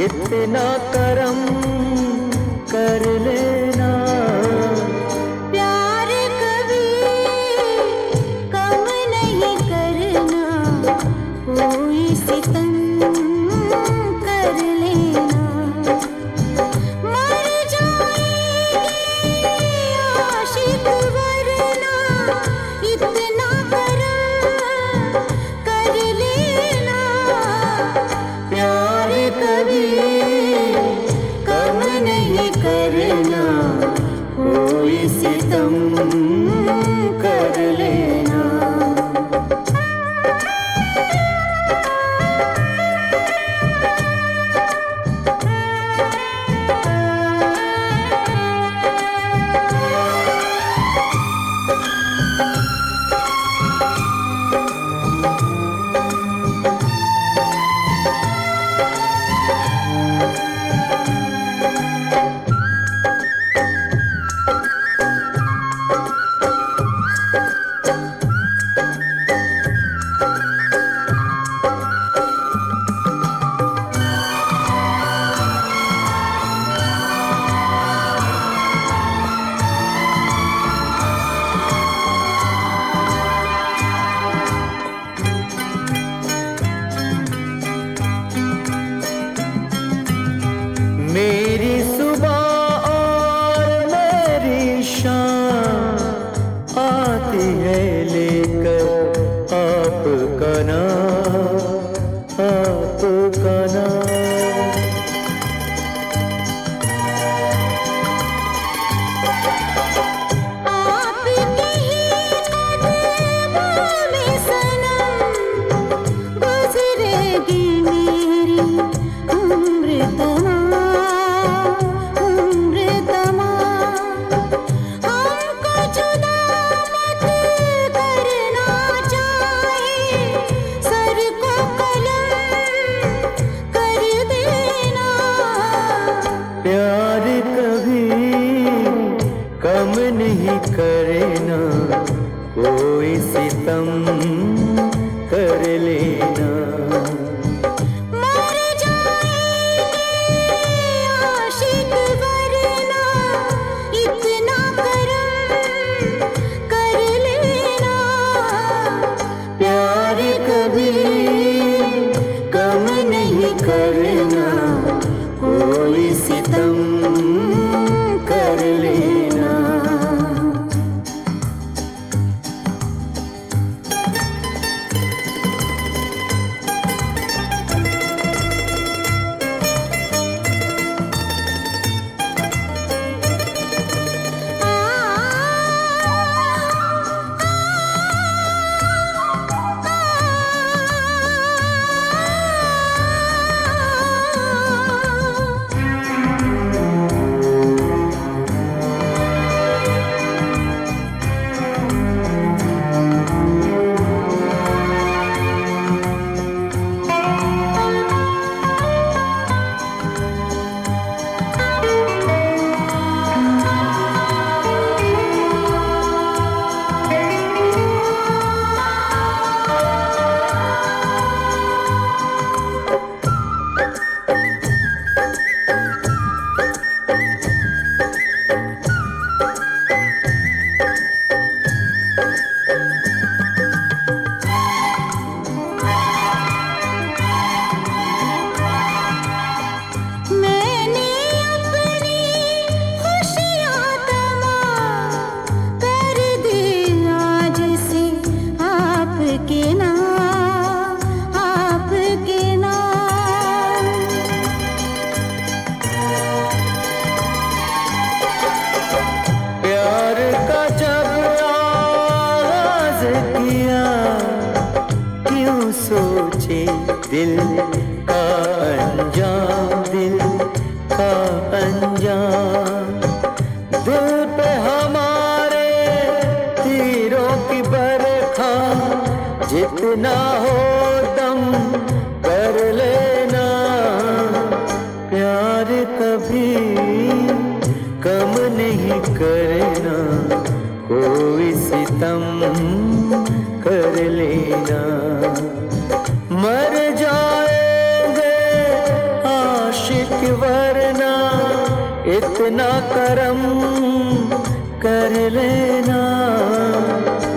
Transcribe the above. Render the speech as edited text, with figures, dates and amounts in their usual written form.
इतना करम कर लेना। प्यार कभी कम नहीं करना, कोई सितम कर लेना। मर जाएंगे आशिक वरना, इतना करम कर लेना। प्यार कभी कम नहीं करना, कोई सितम कर लेना। मेरी सुबह और मेरी शाम आती है लेकर आपका नाम, आपका नाम। आपके ही कदमों में सनम गुजरेगी मेरी उम्र तमाम, उम्र तमाम। हमको जुदा मत करना चाहे, सर को कलम कर देना। प्यार कभी कम नहीं करना, कोई सितम कर लेना। मर जाएंगे आशिक वरना, इतना करम कर लेना। प्यार कभी कम नहीं करना, कोई सितम कर लेना। मैंने अपनी खुशियाँ तमाम कर दी आज से आपके नाम, आपके नाम। प्यार का जब आगाज किया, क्यों सोचे दिल का अंजाम, दिल का अंजाम। दिल पे हमारे तीरों की बरखा, जितना हो दम कर लेना। प्यार कभी कम नहीं करना, कोई सितम कर लेना। मर जाएंगे आशिक इतना करम कर लेना